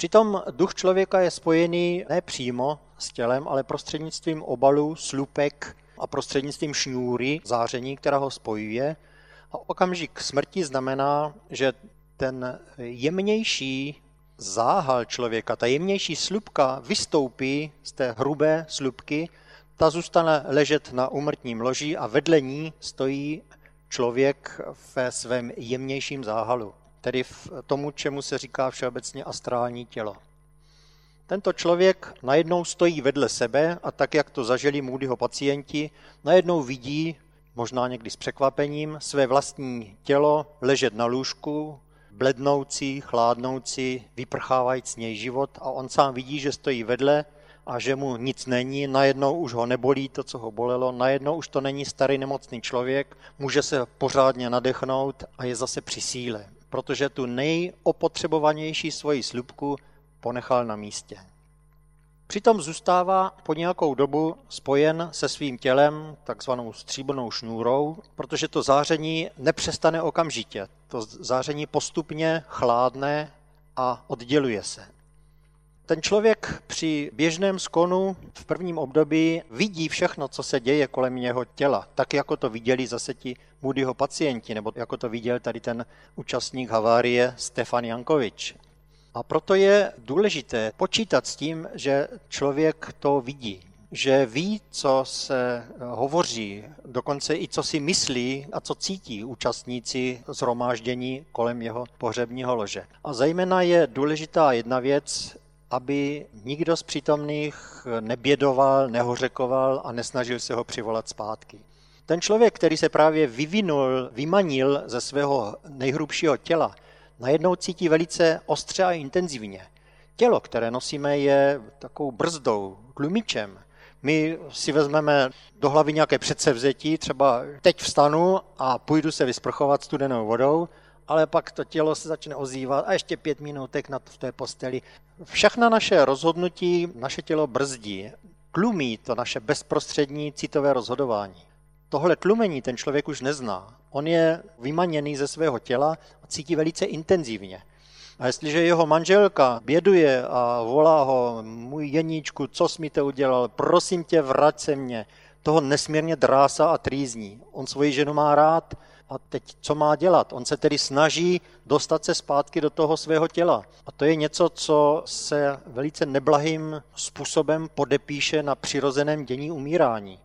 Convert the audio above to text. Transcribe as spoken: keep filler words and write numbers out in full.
Přitom duch člověka je spojený ne přímo s tělem, ale prostřednictvím obalu, slupek a prostřednictvím šňůry, záření, která ho spojuje. A okamžik smrti znamená, že ten jemnější záhal člověka, ta jemnější slupka vystoupí z té hrubé slupky, ta zůstane ležet na úmrtním loži a vedle ní stojí člověk ve svém jemnějším záhalu, tedy v tomu, čemu se říká všeobecně astrální tělo. Tento člověk najednou stojí vedle sebe a tak, jak to zažili Moodyho pacienti, najednou vidí, možná někdy s překvapením, své vlastní tělo ležet na lůžku, blednoucí, chládnoucí, vyprchávajíc z něj život a on sám vidí, že stojí vedle a že mu nic není, najednou už ho nebolí to, co ho bolelo, najednou už to není starý nemocný člověk, může se pořádně nadechnout a je zase při síle, protože tu nejopotřebovanější svoji slupku ponechal na místě. Přitom zůstává po nějakou dobu spojen se svým tělem takzvanou stříbrnou šňůrou, protože to záření nepřestane okamžitě. To záření postupně chládne a odděluje se. Ten člověk při běžném skonu v prvním období vidí všechno, co se děje kolem jeho těla, tak jako to viděli zase ti Moodyho pacienti, nebo jako to viděl tady ten účastník havárie Stefan Jankovič. A proto je důležité počítat s tím, že člověk to vidí, že ví, co se hovoří, dokonce i co si myslí a co cítí účastníci shromáždění kolem jeho pohřebního lože. A zejména je důležitá jedna věc, aby nikdo z přítomných nebědoval, nehořekoval a nesnažil se ho přivolat zpátky. Ten člověk, který se právě vyvinul, vymanil ze svého nejhrubšího těla, najednou cítí velice ostře a intenzivně. Tělo, které nosíme, je takovou brzdou, tlumičem. My si vezmeme do hlavy nějaké předsevzetí, třeba teď vstanu a půjdu se vysprchovat studenou vodou, ale pak to tělo se začne ozývat a ještě pět minutek na v té posteli. Všechna naše rozhodnutí naše tělo brzdí, tlumí to naše bezprostřední citové rozhodování. Tohle tlumení ten člověk už nezná. On je vymaněný ze svého těla a cítí velice intenzivně. A jestliže jeho manželka běduje a volá ho, můj Jeníčku, co jsi mi to udělal, prosím tě, vrať se mě, toho nesmírně drásá a trýzní. On svoji ženu má rád a teď co má dělat? On se tedy snaží dostat se zpátky do toho svého těla. A to je něco, co se velice neblahým způsobem podepíše na přirozeném dění umírání.